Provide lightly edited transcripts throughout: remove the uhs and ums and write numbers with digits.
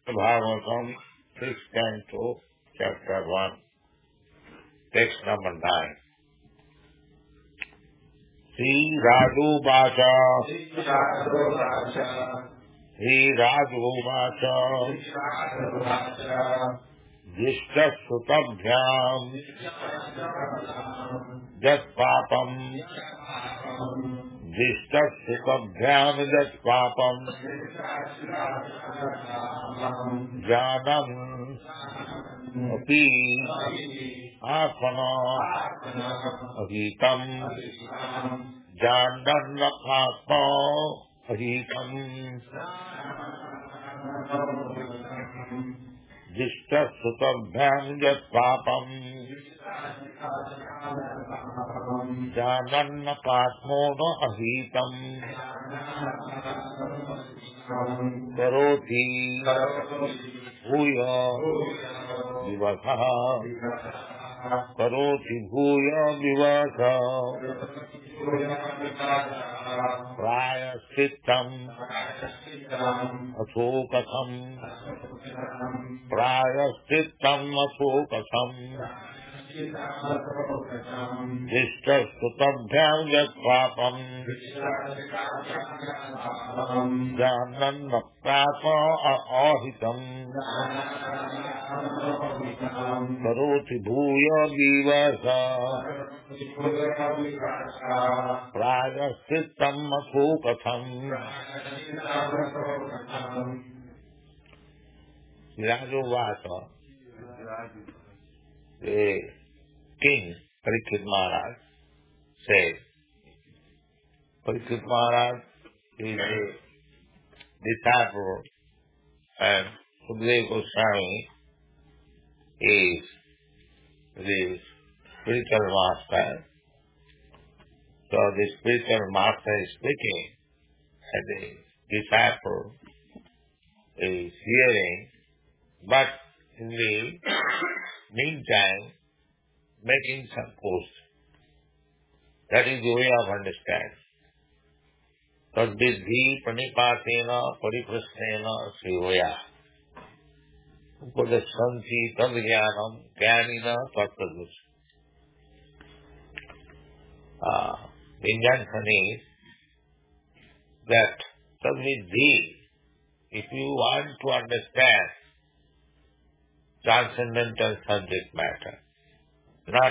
Bhagavatam, 6th canto, chapter 1, text number 9. Sri Raju Vacha, Sri Raju Vacha, Jishta Sutabhyam, Jat Papam, Jishta Sutabhyam, Jat Papam, Janam, Api, Apana, Ahitam, Jandanakatma, Ahitam, Jishta Sutabhyam, Jat Papam, Janannakatmona Ahitam, Karoti, Bhuya, Vivasa, Karoti Bhuya Vivasa, Praya Sittam, Asokatham, Praya Sittam Asokatham, Jishta Sutabhyam Jat Papam, Janannakatma Ahitam, Karoti Bhuya Vivasa, Prayasthittam Asokatham. Rajuvasa, the king Parikshit Maharaj, said, Parikshit Maharaj is a disciple and Sukadeva Goswami is the spiritual master. So the spiritual master is speaking and the disciple is hearing, but in the meantime making some post. That is the way of understanding. Tadvidhi pranipatena pariprasnena srivoya. Upadashanti tadvyanam jnanina tattadus. The injunction is that tadvidhi, if you want to understand transcendental subject matter, not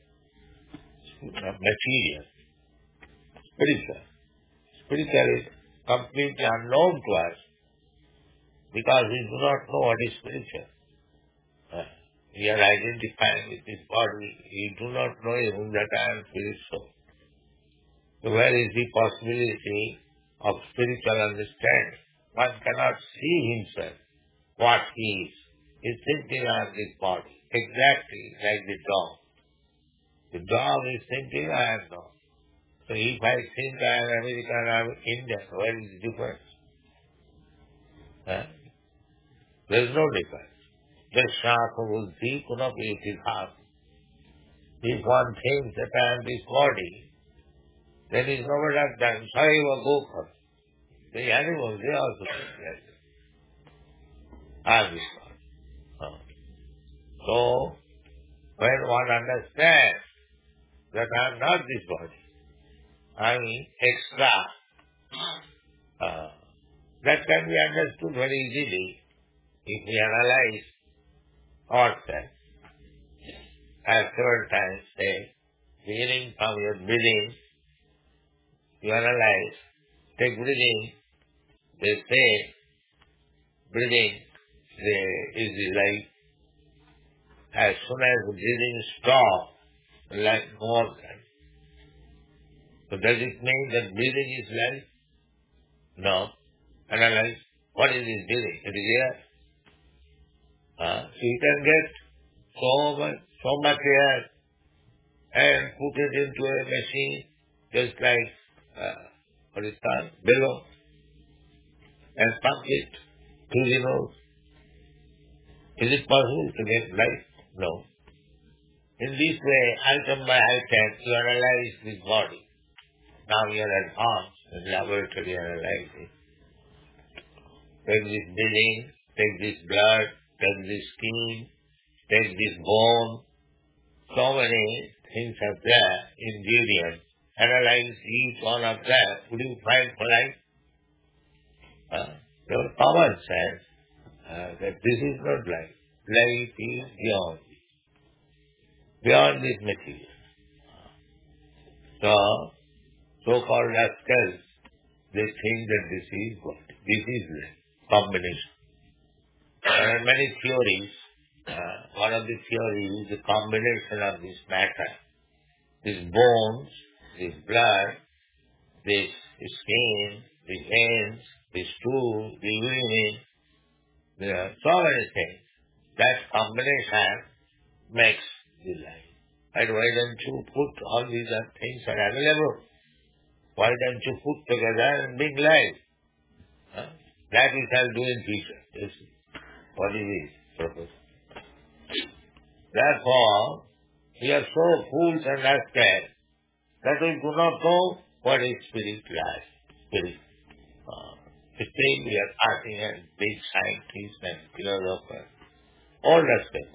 material, spiritual. Spiritual is completely unknown to us because we do not know what is spiritual. We are identifying with this body. We do not know even that I am spiritual. So where is the possibility of spiritual understanding? One cannot see himself, what he is. He is thinking of this body, exactly like the dog. The dog is thinking, I am dog. So if I think I am American, I am Indian, where is the difference? There is no difference. Jashraka buddhi kunapi itihas. If one thinks that I am this body, then is nobody like that. Saiva gokha. The animals, they also think like that. I am this body. So, when one understands that I am not this body, I am extra, that can be understood very easily if we analyze ourselves. I have several times said, beginning from your breathing, you analyze, take breathing, they say breathing is the life. As soon as the breathing stops, life no life. So does it mean that breathing is life? No. Analyze, what is this breathing? It is air. So you can get so much air and put it into a machine, just like, what is called, bellow, and pump it through the nose. Is it possible to get life? No. In this way, item by item, you analyze this body. Now you are advanced in laboratory analyzing. Take this breathing, take this blood, take this skin, take this bone. So many things are there, ingredients. Analyze each one of them. Would you find polite? Your common sense that this is not life. Life is beyond this material. So-called rascals, they think that this is what? This is life. Combination. There are many theories. One of the theories is the combination of this matter. These bones, this blood, this skin, the veins, the stool, the urine, there are so many things. That combination makes the life. And why don't you put all these things are available? Why don't you put together and bring life? That we shall do in future. Yes. What is his purpose? Therefore, we are so fools and rascals that we do not know what is spirit life. Spirit. Still we are asking as big scientists and philosophers. All rascals.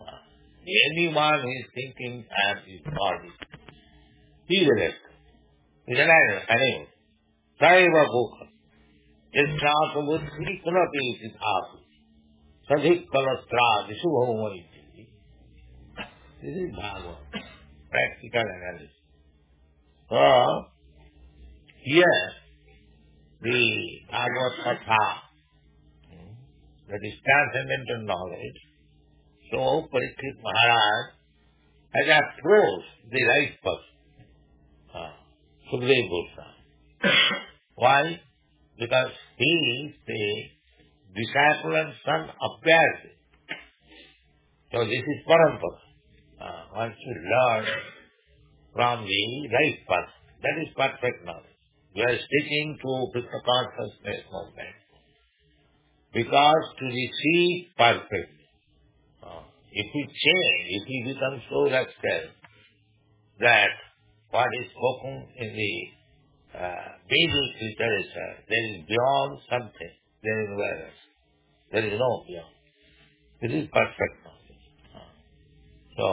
Anyone who is thinking as his body, he is a rascal. He is an animal. Saiva Bhukha. Yashrata buddhi kunati siddhatu. Sadhik kalastra disubhavamai. This is Bhagavad. Practical analysis. So, here, the Bhagavad Katha, that is transcendental knowledge, so Parikshit Maharaj has approached the right person, Sukadeva Goswami. Why? Because he is the disciple and son of Vyasa. So this is Parampara. One should learn from the right person. That is perfect knowledge. We are sticking to Krishna consciousness movement. Because to receive perfect, if we change, if we become so rascal that what is spoken in the Vedic literature, there is beyond something, there is whereas. There is no beyond. This is perfect knowledge. So,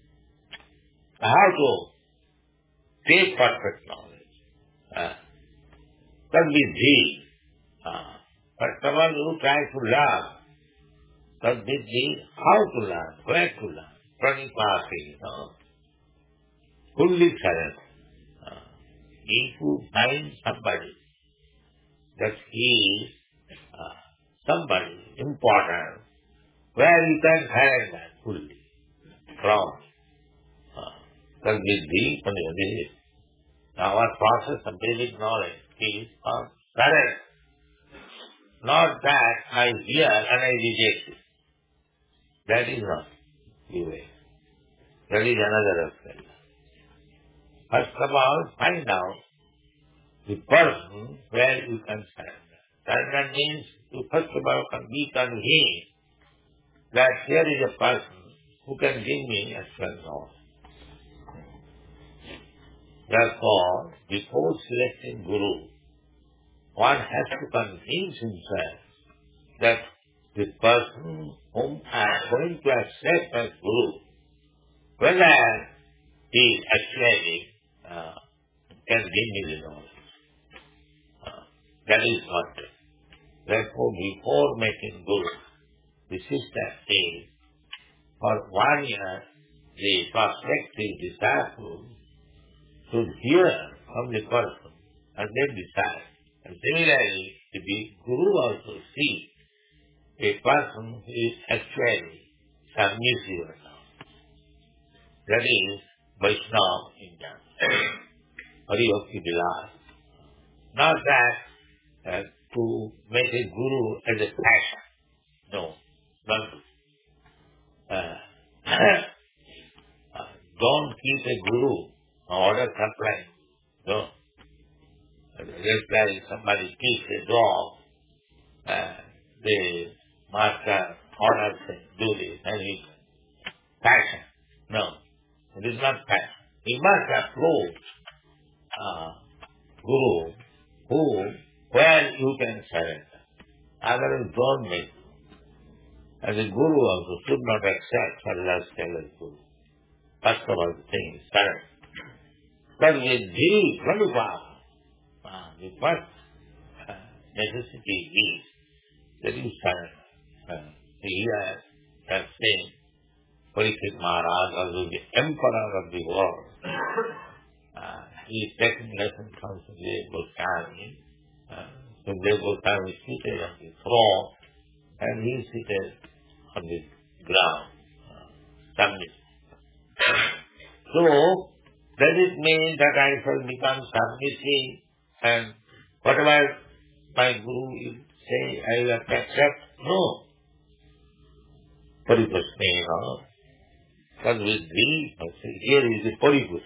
how to take perfect knowledge? That be thee. But someone who tries to learn, that be thee, how to learn, where to learn, pranipati, fully silent. If you find somebody that he is somebody important, where you can find that fully from Kalvidhi, Paniyadi. Our process of basic knowledge is correct. Not that I hear and I reject it. That is not the way. That is another aspect. First of all, find out the person where you can surrender. Surrender means you first of all can be convinced that here is a person who can give me actual knowledge. Therefore, before selecting Guru, one has to convince himself that the person whom I am going to accept as Guru, whether he actually can give me the knowledge. That is what. Therefore, before making Guru, the system is, for 1 year, the prospective disciple should hear from the person and then decide. And similarly, the Guru also sees a person who is actually submissive or not. That is Vaishnava in Jnana. Hari Bhakti Vilas. Not that to make a Guru as a passion. No, not don't keep a Guru order supply. No. Just like somebody keeps a dog, the master orders him, do this, and he passion. No, it is not passion. He must approach Guru where you can surrender. Otherwise, don't make. And the Guru also should not accept Haridasya as Guru. First of all, the thing is correct. But with thee, Pradupaka, the first necessity is that you surrender. Here, has been Parikshit Maharaj, also the emperor of the world. He is taking lessons from Sukadeva Goswami. Sukadeva Goswami is seated on the throne and he is seated on the ground, submissive. So, does it mean that I shall become submissive and whatever my Guru will say, I will accept? No. Paripushnena. But with thee, here is the Paripus.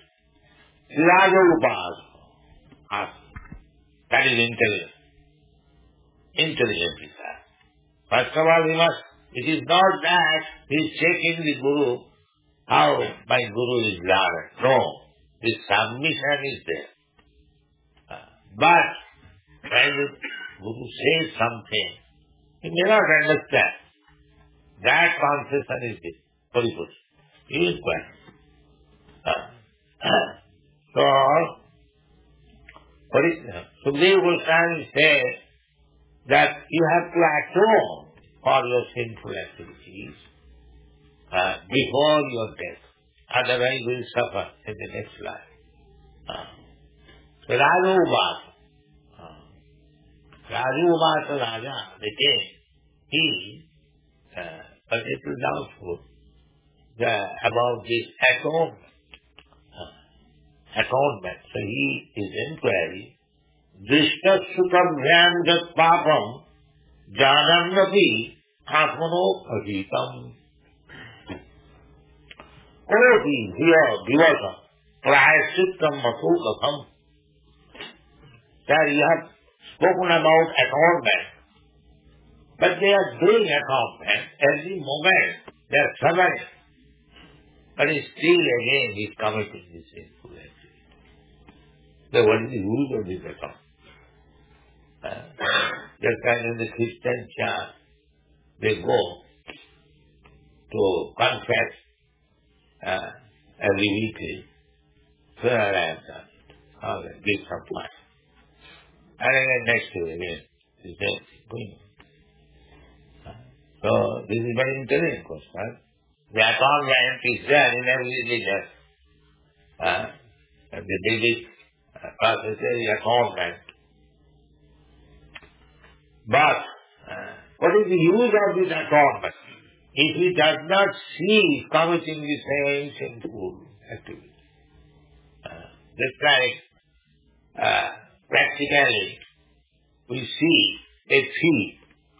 Raja that is intelligent. Intelligent is that. First of all, it is not that he is checking the Guru, how my Guru is learned. No. The submission is there. But when the Guru says something, he may not understand. That concession is the Paripus. He is quiet. So, Sukadeva Goswami says that you have to atone for your sinful activities before your death. Otherwise you will suffer in the next life. So Rajuvasa Raja, the king, he a little doubtful about this atonement. So he is inquiry. Drishta sutabhyam jat papam janannapi atmano ajitam. Koti hiya divasa prayasittam masukatham. That you have spoken about atonement. But they are doing atonement every moment. They are suffering. But still again he is committing this sinful activity. So what is the use of this atonement? Just like in the Christian church, they go to confess every weekly. So I have done it. Okay, give some money. And again next year again, the same thing going on. So this is very intelligent question. The atonement is there in every religion. And the basic process is atonement. But what is the use of this atonement? If he does not see committing the same sinful activity. Just like practically we see a thief.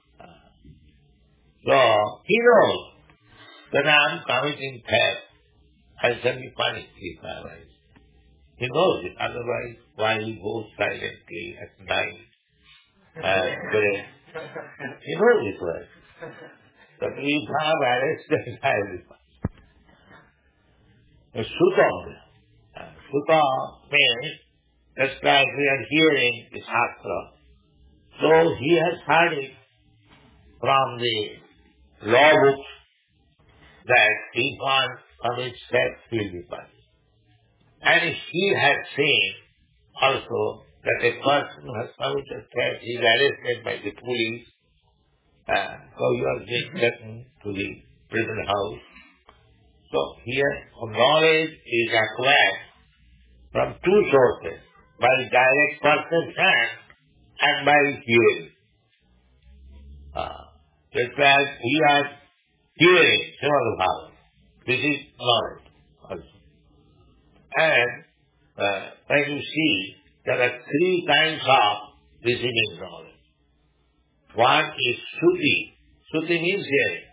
So he knows that I am committing theft. I shall be punished if I rise. He knows it. Otherwise, why he goes silently at night and pray? He knows it well. But if I am arrested, I will be punished. Sutta. Sutta means just like we are hearing the Shastra. So he has heard it from the law books that if one commits theft, he will be punished. And he has seen also that a person who has committed theft is arrested by the police. So you are being taken to the prison house. So here knowledge is acquired from two sources, by direct perception and by hearing. Just as we are hearing Srimad Bhagavatam, this is knowledge also. And when you see, there are three kinds of receiving knowledge. One is Shruti. Shruti means hearing.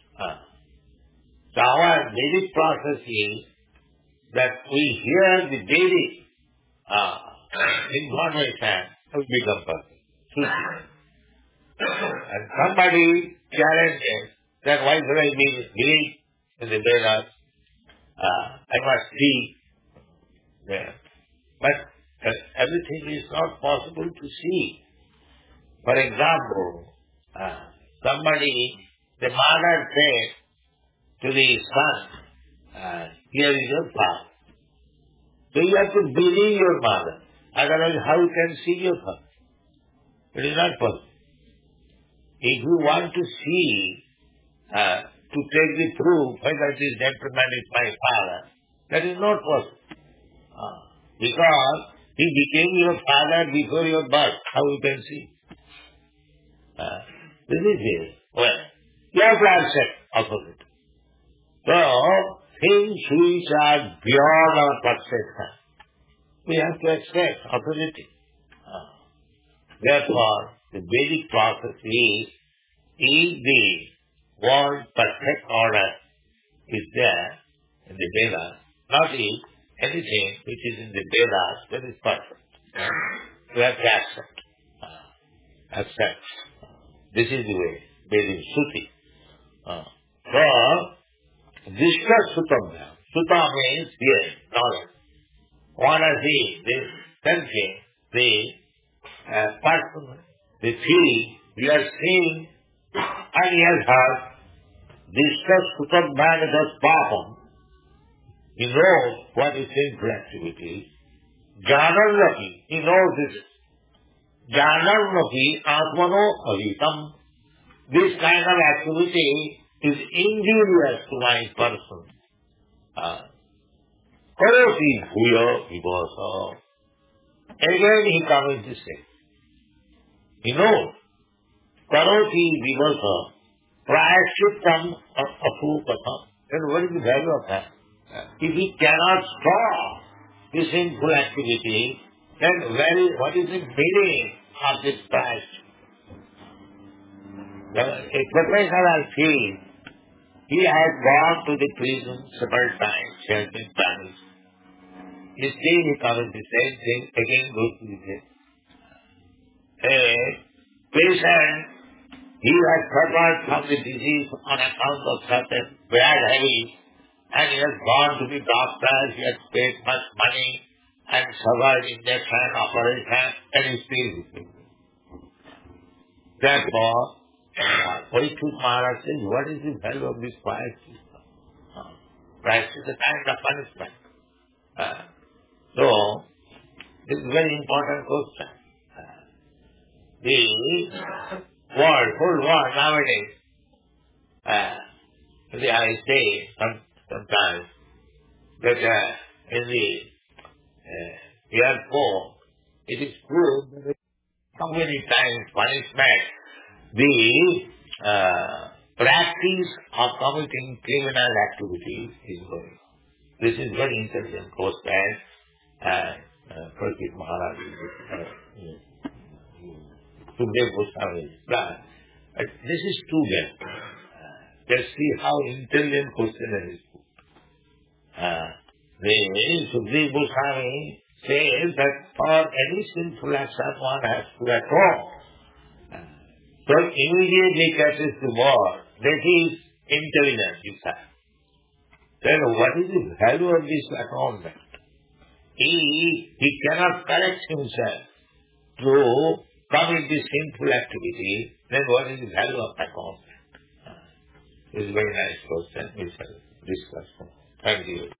So our Vedic process is that we hear the Vedic information to become perfect. Shruti. And somebody challenges that why should I believe in the Vedas? I must see there. But everything is not possible to see. For example, somebody The mother said to the son, here is your father. So you have to believe your mother. Otherwise, how you can see your father? It is not possible. If you want to see, to take the proof whether this gentleman is my father, that is not possible. Because he became your father before your birth. How you can see? This is it. Well, you have to accept authority. So, things which are beyond our perception, we have to accept authority. Therefore, the basic process is the world perfect order is there in the Vedas, not if anything which is in the Vedas that is perfect. We have to accept. Accept. This is the way. Vedic Suti. So, Dishka Sutam. Suta means hearing, knowledge. What are this sensing, the person, the feeling, we are seeing, and he has heard. Dishka Sutam Bhagadas Papam. He knows what is sinful activity. Janarnapi, he knows this. Janarnapi Atmano Avitam. This kind of activity is injurious to my person. Karoti bhuya vibhasa. Again he comes to say. He knows. Karoti vibhasa. Prayashittam apupata. Then what is the value of that? If he cannot stop this sinful activity, then what is the meaning of this prayashit? A professional thief, he has gone to the prison several times, he has been punished. Still he comes the same thing, again goes to the jail. A patient, he has suffered from the disease on account of certain bad habits, and he has gone to the doctor, he has paid much money, and suffered injection, operation, and he still is sick. Therefore, Parikshit Maharaj says, what is the value of this prayashit? Prayashit is a kind of punishment. So, this is a very important question. The whole world nowadays, I say sometimes that in the airport, it is proved that how many times punishment the practice of committing criminal activities is going. This is very intelligent question, Parikshit Maharaj Sukadeva Goswami plan. But this is too bad. Just see how intelligent question is put. Sukadeva Goswami says that for any sinful action one has to atone. So immediately catches the word. That is intelligence, you say. Then what is the value of this atonement? He cannot correct himself to commit this sinful activity, then what is the value of atonement? This is a very nice question. We shall discuss. Thank you.